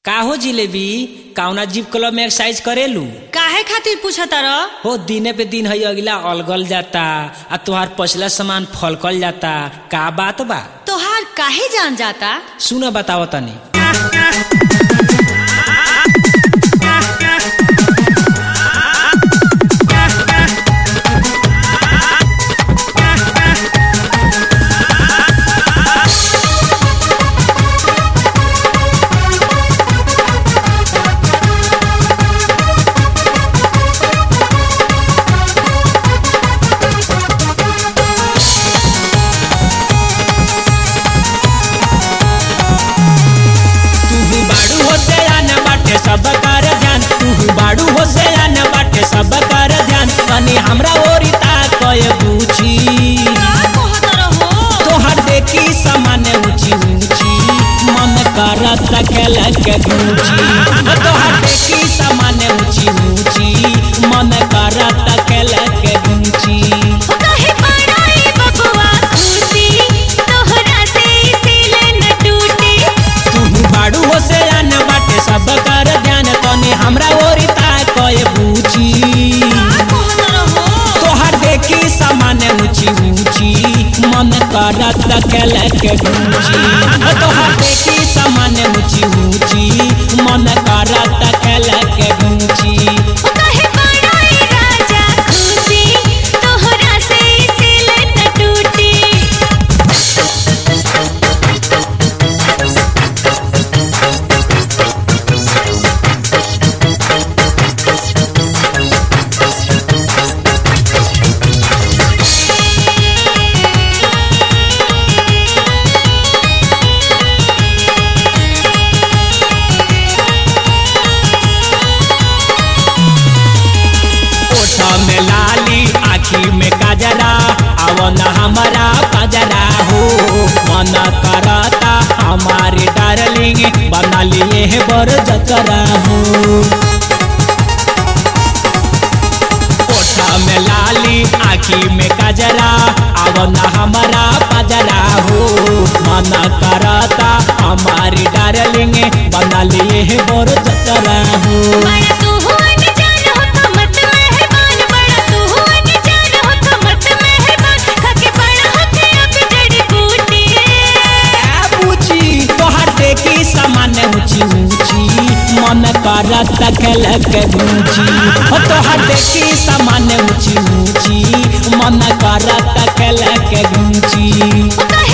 का हो जिलेबी काउना जिम क्लब में एक्सरसाइज करेलू? काहे खातिर पूछा तारा? हो दिने पे दिन है अगला अलगल जाता आ तुहार पछला सामान फलकल जाता, का बात बा? तोहार काहे जान जाता? सुना बताओ तनी। सब कर ध्यान तू बाड़ू हो से आने बाटे सब कर ध्यान तनी हमरा ओरी ताकय पूछी तोहर देखी सामान्य ऊंची ऊंची मन करत खेल के पूछी तोहर देखी सामान्य ऊंची ऊंची मन करत खेल के पूछी बाड़ू हो से आने बाटे सब कर ध्यान तनी हमरा ओरी ताकय पूछी तोहर देखी सामान्य ऊंची ऊंची मन करत खेल के पूछी तोहर देखी सामान्य ऊंची ऊंची मन करत खेल के पूछी में लाली आखी में काजरा आवन हमारा काजरा हो मन करता हमारे डार्लिंग बना लिए है बर जतरा हो ओठा में लाली आखी में काजरा आवन हमारा काजरा हो मन करता हमारी डार्लिंग बना लिए है बर जतरा हो सामान्य ऊंची ऊंची मन करत खेल के गूंजी तोहर देखी सामान्य ऊंची ऊंची मन करत खेल के गूंजी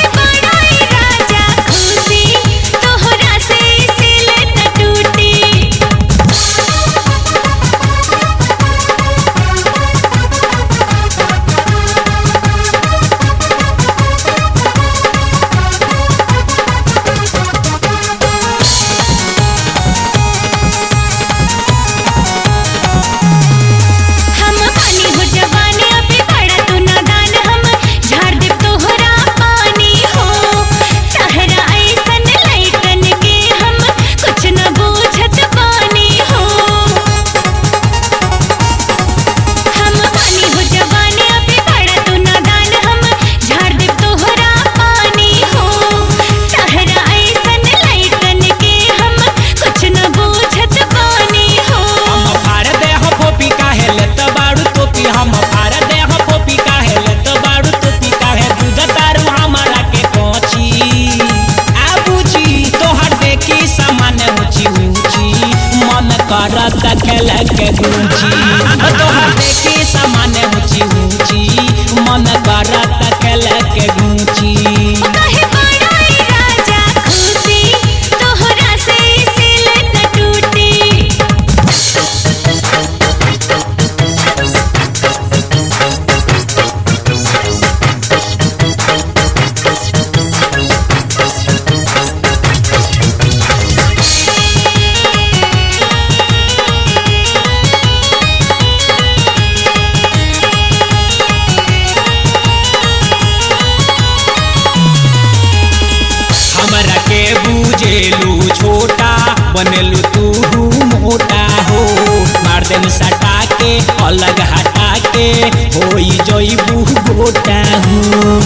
करत खेल के गूंजी तोहर देखी सामान्य ऊंची ऊंची मन करत खेल के गूंजी बुझेलू छोटा बनेलू तू मोटा हो मार देन सटा के अलग हटा के होई जइबू गोटा हो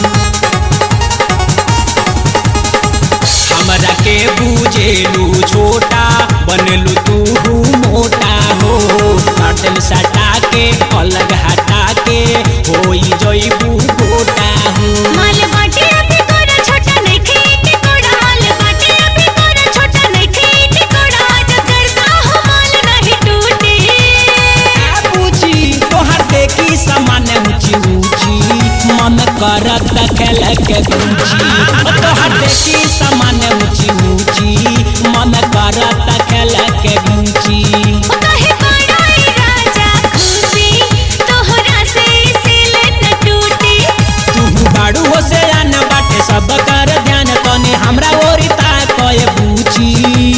हमरा के बुझेलू छोटा बनलू तू मोटा हो काटल सटा के अलग हटा के होई जइबू गोटा हो माल बाटे अभी तोरा छोटा नहीं खेती कोड़ा माल बाटे अभी तोरा छोटा नहीं खेती कोड़ा आज करता हो माल नहीं टूटे पूछी तोहर देखी सामान्य ऊंची ऊंची मन करत खेल के गुंची तोहर देखी सामान्य ऊंची ऊंची मन करत खेल के गुंची कहे बड़ाई राजा खुशी तोहरा से सिल न टूटे तू बाड़ू हो से आन बाटे सब कर ध्यान तने हमरा ओरिता कय पूछी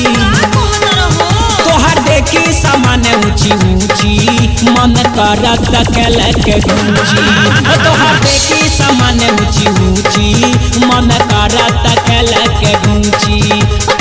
तोहर देखी सामान्य ऊंची ऊंची मन करत खेल के गुंजी तोहर देखी सामान्य ऊंची ऊंची मन करत खेल के गुंजी